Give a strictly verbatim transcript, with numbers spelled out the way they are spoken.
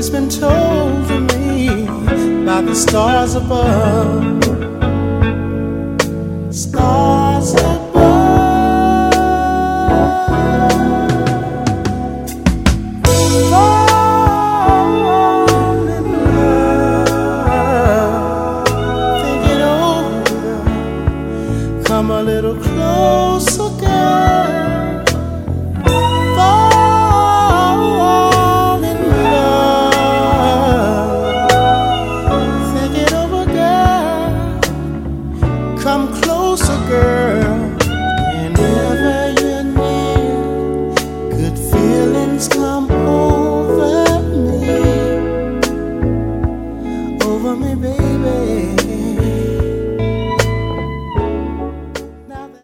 has been told to me by the stars above. Stars above. Fall in love. Think it over. Come a little closer, girl.